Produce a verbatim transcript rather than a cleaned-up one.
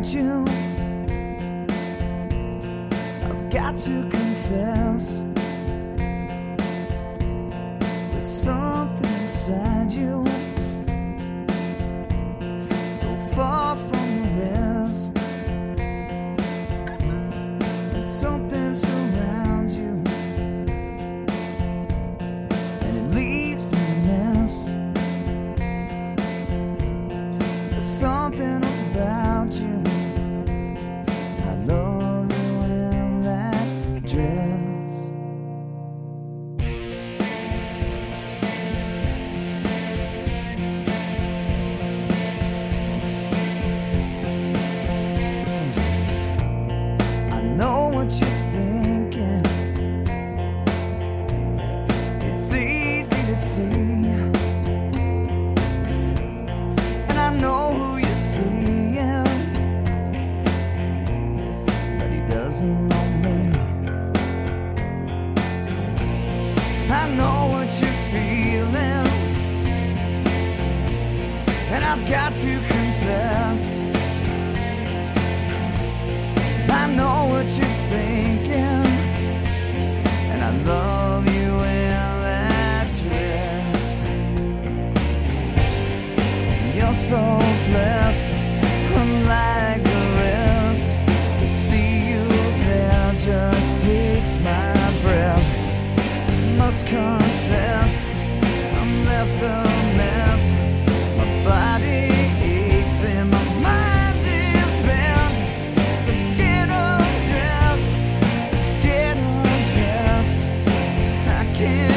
you. I've got to confess, there's something inside you, so far from the rest, and something surrounds you, and it leaves me a mess. There's something about you, I love you in that dress. I know what you're thinking, it's easy to see, and I know who you're seeing, but he doesn't know me. I know what you're feeling, and I've got to confess, I know what you're thinking, and I love you in that dress. You're so blessed, unlike the rest. To see you there just takes my breath. Must confess, I'm left a mess. My body aches and my mind is bent. So get undressed, let's get undressed. I can't